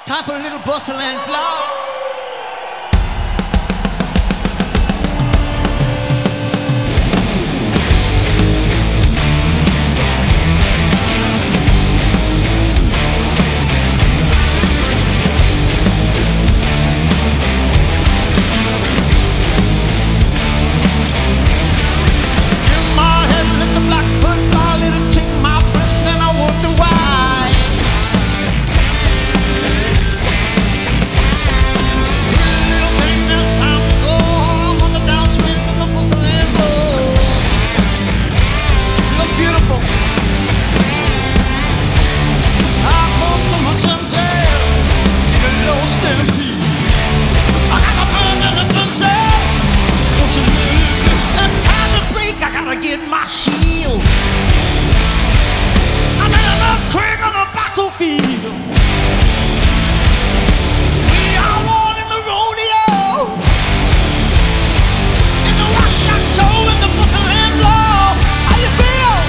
Time for a little bustle and flow. Get my shield. I'm in a king on the battlefield. We are one in the rodeo, in the Washington, in the bustle and blow. How you feel?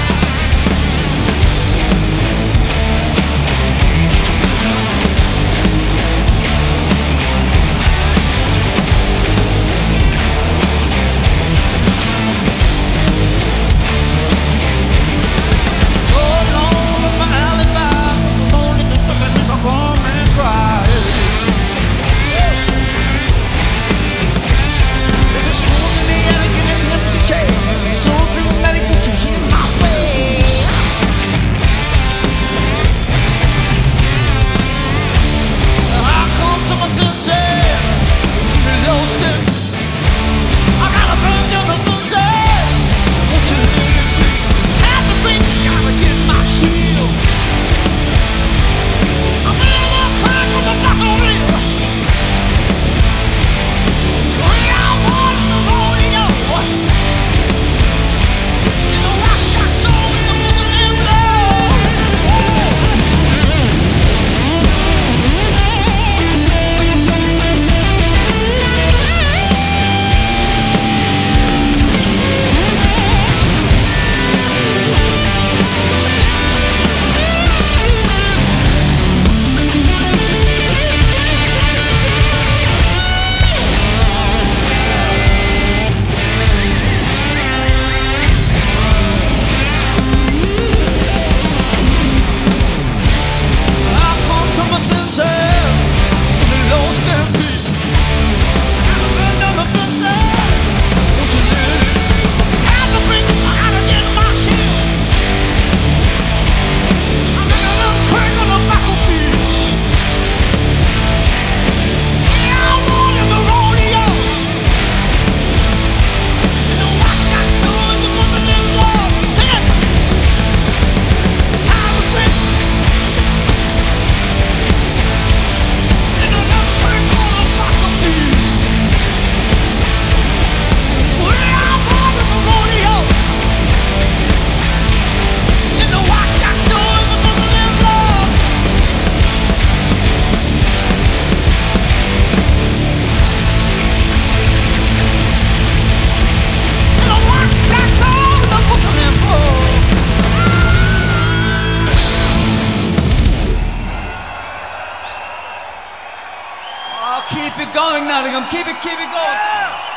Keep it going, Nottingham. Keep it going.